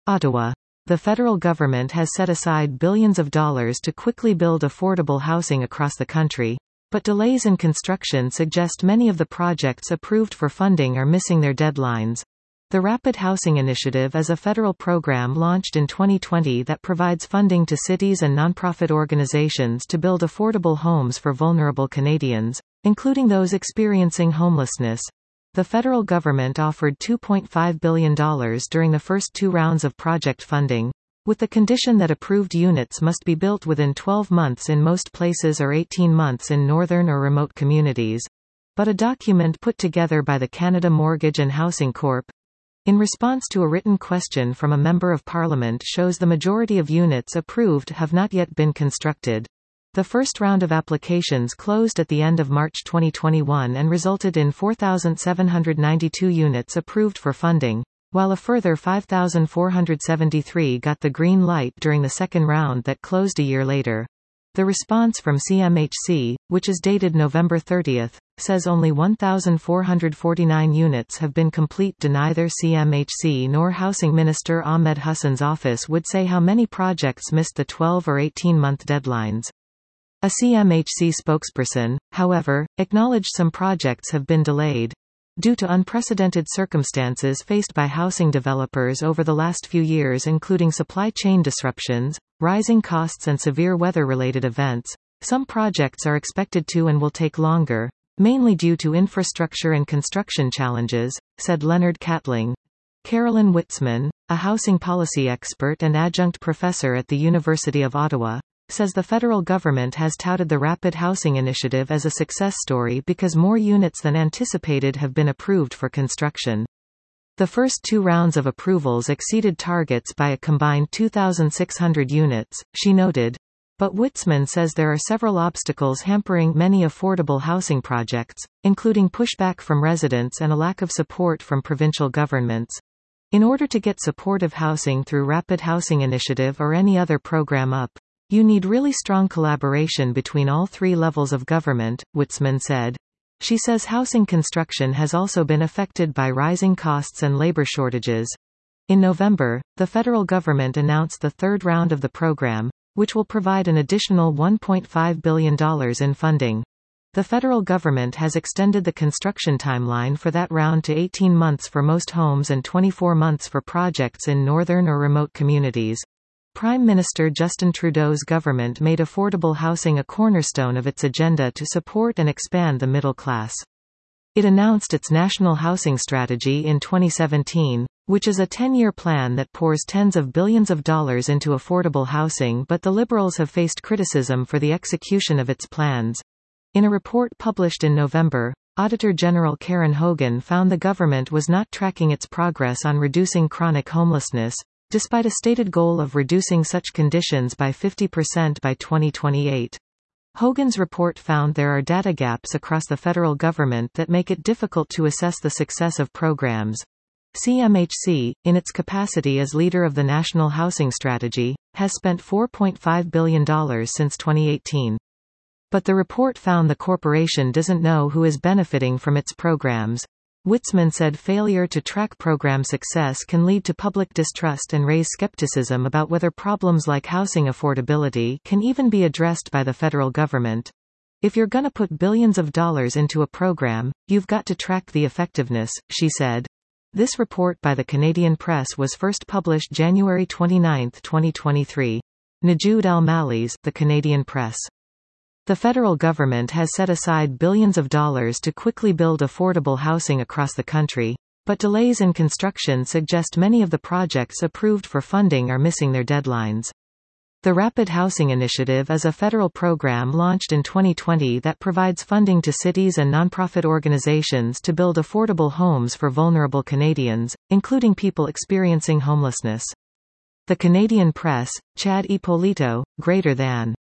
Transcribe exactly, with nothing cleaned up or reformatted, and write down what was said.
Ottawa. The federal government has set aside billions of dollars to quickly build affordable housing across the country, but delays in construction suggest many of the projects approved for funding are missing their deadlines. The Rapid Housing Initiative is a federal program launched in twenty twenty that provides funding to cities and nonprofit organizations to build affordable homes for vulnerable Canadians, including those experiencing homelessness. The federal government offered two point five billion dollars during the first two rounds of project funding, with the condition that approved units must be built within twelve months in most places or eighteen months in northern or remote communities. But a document put together by the Canada Mortgage and Housing Corporation, in response to a written question from a member of parliament, shows the majority of units approved have not yet been constructed. The first round of applications closed at the end of March twenty twenty-one and resulted in four thousand seven hundred ninety-two units approved for funding, while a further five thousand four hundred seventy-three got the green light during the second round that closed a year later. The response from C M H C, which is dated November thirtieth, says only one thousand four hundred forty-nine units have been complete. Neither C M H C nor Housing Minister Ahmed Hassan's office would say how many projects missed the twelve or eighteen month deadlines. A C M H C spokesperson, however, acknowledged some projects have been delayed due to unprecedented circumstances faced by housing developers over the last few years, including supply chain disruptions, rising costs and severe weather-related events. Some projects are expected to and will take longer, mainly due to infrastructure and construction challenges, said Leonard Catling. Carolyn Witzman, a housing policy expert and adjunct professor at the University of Ottawa, says the federal government has touted the Rapid Housing Initiative as a success story because more units than anticipated have been approved for construction. The first two rounds of approvals exceeded targets by a combined two thousand six hundred units, she noted. But Witzman says there are several obstacles hampering many affordable housing projects, including pushback from residents and a lack of support from provincial governments. In order to get supportive housing through Rapid Housing Initiative or any other program up, you need really strong collaboration between all three levels of government, Witzman said. She says housing construction has also been affected by rising costs and labor shortages. In November, the federal government announced the third round of the program, which will provide an additional one point five billion dollars in funding. The federal government has extended the construction timeline for that round to eighteen months for most homes and twenty-four months for projects in northern or remote communities. Prime Minister Justin Trudeau's government made affordable housing a cornerstone of its agenda to support and expand the middle class. It announced its National Housing Strategy in twenty seventeen, which is a ten-year plan that pours tens of billions of dollars into affordable housing, but the Liberals have faced criticism for the execution of its plans. In a report published in November, Auditor General Karen Hogan found the government was not tracking its progress on reducing chronic homelessness, despite a stated goal of reducing such conditions by fifty percent by twenty twenty-eight. Hogan's report found there are data gaps across the federal government that make it difficult to assess the success of programs. C M H C, in its capacity as leader of the National Housing Strategy, has spent four point five billion dollars since twenty eighteen. But the report found the corporation doesn't know who is benefiting from its programs. Witzman said failure to track program success can lead to public distrust and raise skepticism about whether problems like housing affordability can even be addressed by the federal government. If you're gonna put billions of dollars into a program, you've got to track the effectiveness, she said. This report by the Canadian Press was first published January twenty-ninth, twenty twenty-three. Najoud Al-Mallis, The Canadian Press. The federal government has set aside billions of dollars to quickly build affordable housing across the country, but delays in construction suggest many of the projects approved for funding are missing their deadlines. The Rapid Housing Initiative is a federal program launched in twenty twenty that provides funding to cities and nonprofit organizations to build affordable homes for vulnerable Canadians, including people experiencing homelessness. The Canadian Press, Chad Ippolito, greater than